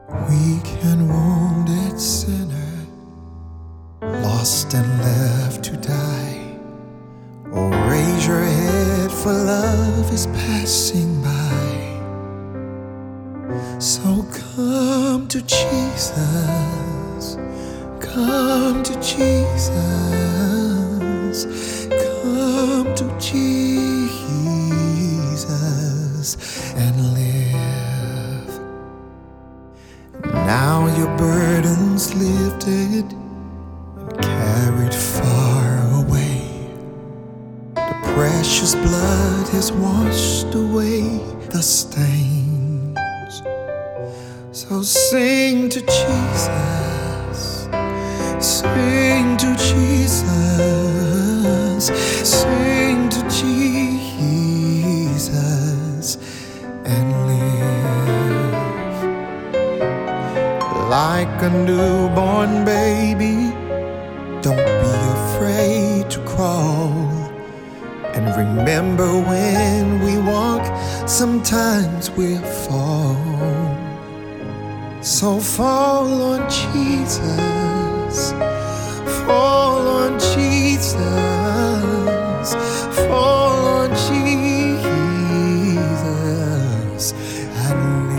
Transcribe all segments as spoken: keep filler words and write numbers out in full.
Weak and wounded sinner, lost and left to die. Oh, raise your head, for love is passing by. So come to Jesus, come to Jesus, come to Jesus and live. Now your burden's lifted and carried far away. The precious blood has washed away the stains. So sing to Jesus, sing to Jesus, sing to Jesus and live. Like a newborn baby, don't be afraid to crawl. And remember, when we walk, sometimes we'll fall. So fall on Jesus, fall on Jesus, fall on Jesus and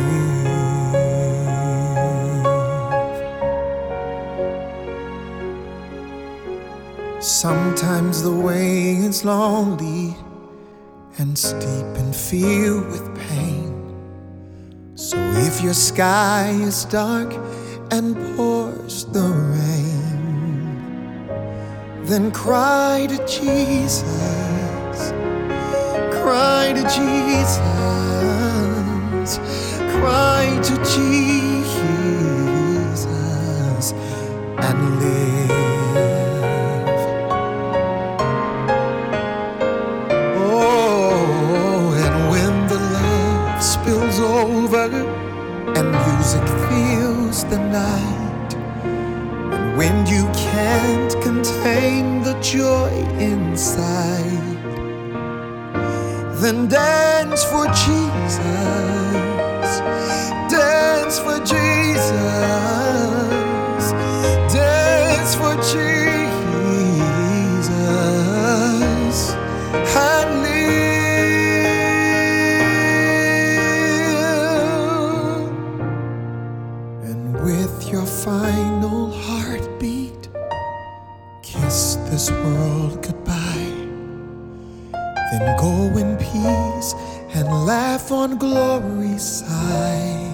live. Sometimes the way is lonely and steep and filled with pain. So if your sky is dark and pours the rain, then cry to Jesus, cry to Jesus, cry to Jesus and live. Oh, and when the love spills over and music fills the night, and when you can't contain the joy inside, then dance for Jesus, dance for Jesus, dance for Jesus and live. And with your final heartbeat, kiss this world goodbye. Then go in peace and laugh on glory's side.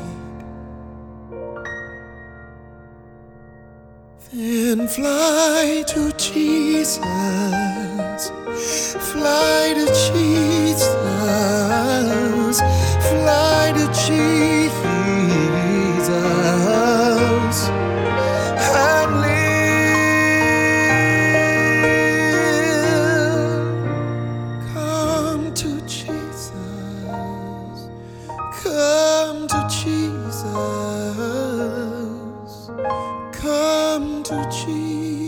Then fly to Jesus, fly to Jesus, fly to Jesus and live. Come to Jesus, come to Jesus, come to Jesus.